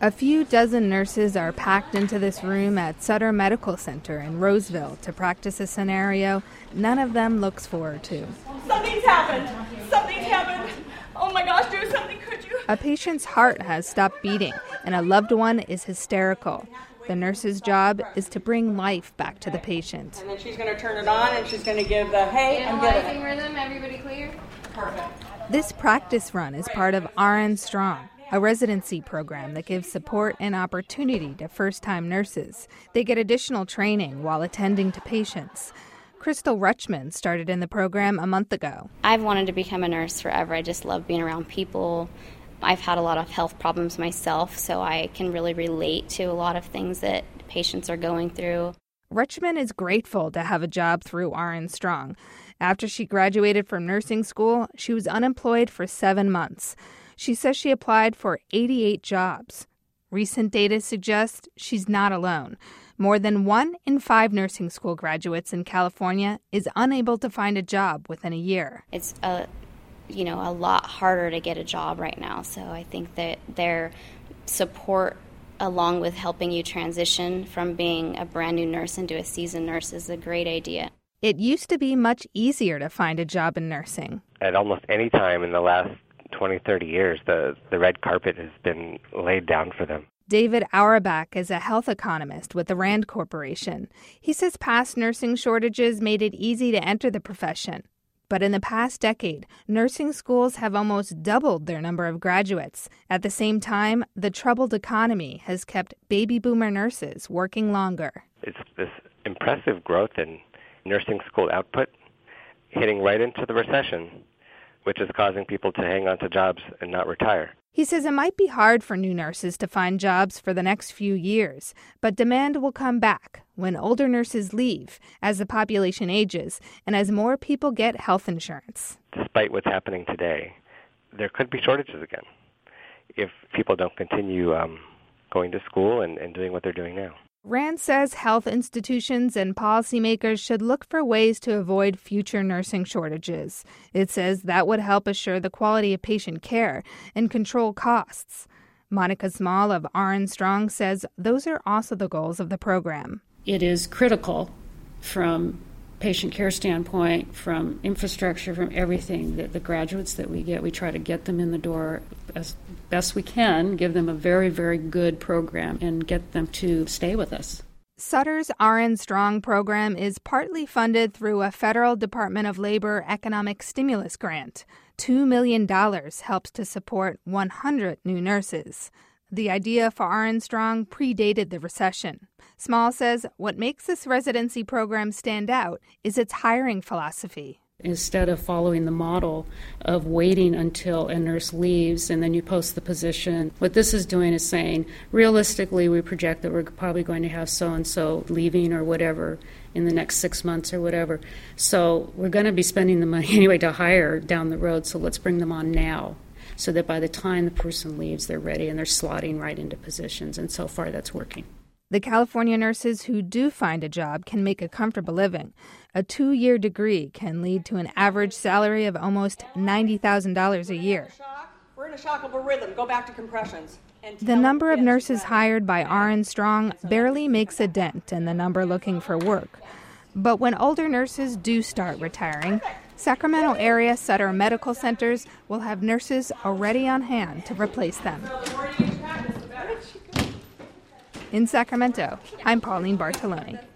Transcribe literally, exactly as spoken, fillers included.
A few dozen nurses are packed into this room at Sutter Medical Center in Roseville to practice a scenario none of them looks forward to. Something's happened. Something's happened. Oh my gosh, do something, could you? A patient's heart has stopped beating, and a loved one is hysterical. The nurse's job is to bring life back to the patient. And then she's going to turn it on, and she's going to give the, hey, I'm good. Analyzing rhythm, everybody clear? Perfect. This practice run is part of R N Strong, a residency program that gives support and opportunity to first-time nurses. They get additional training while attending to patients. Crystal Rutschman started in the program a month ago. I've wanted to become a nurse forever. I just love being around people. I've had a lot of health problems myself, so I can really relate to a lot of things that patients are going through. Rutschman is grateful to have a job through R N Strong. After she graduated from nursing school, she was unemployed for seven months. She says she applied for eighty-eight jobs. Recent data suggests she's not alone. More than one in five nursing school graduates in California is unable to find a job within a year. It's a, you know, a lot harder to get a job right now. So I think that their support, along with helping you transition from being a brand new nurse into a seasoned nurse, is a great idea. It used to be much easier to find a job in nursing. At almost any time in the last twenty, thirty years, the, the red carpet has been laid down for them. David Auerbach is a health economist with the Rand Corporation. He says past nursing shortages made it easy to enter the profession. But in the past decade, nursing schools have almost doubled their number of graduates. At the same time, the troubled economy has kept baby boomer nurses working longer. It's this impressive growth in nursing school output hitting right into the recession, which is causing people to hang on to jobs and not retire. He says it might be hard for new nurses to find jobs for the next few years, but demand will come back when older nurses leave, as the population ages, and as more people get health insurance. Despite what's happening today, there could be shortages again if people don't continue um, going to school and, and doing what they're doing now. Rand says health institutions and policymakers should look for ways to avoid future nursing shortages. It says that would help assure the quality of patient care and control costs. Monica Small of R N Strong says those are also the goals of the program. It is critical from patient care standpoint, from infrastructure, from everything, that the graduates that we get, we try to get them in the door as best we can, give them a very, very good program, and get them to stay with us. Sutter's R N Strong program is partly funded through a federal Department of Labor economic stimulus grant. Two million dollars helps to support one hundred new nurses. The idea for R N Strong predated the recession. Small says what makes this residency program stand out is its hiring philosophy. Instead of following the model of waiting until a nurse leaves and then you post the position, what this is doing is saying, realistically, we project that we're probably going to have so-and-so leaving or whatever in the next six months or whatever. So we're going to be spending the money anyway to hire down the road, so let's bring them on now, so that by the time the person leaves, they're ready and they're slotting right into positions. And so far, that's working. The California nurses who do find a job can make a comfortable living. A two-year degree can lead to an average salary of almost ninety thousand dollars a year. We're in a shockable rhythm. Go back to compressions. The number of nurses hired by R N Strong barely makes a dent in the number looking for work. But when older nurses do start retiring, Sacramento area Sutter Medical Centers will have nurses already on hand to replace them. In Sacramento, I'm Pauline Bartolone.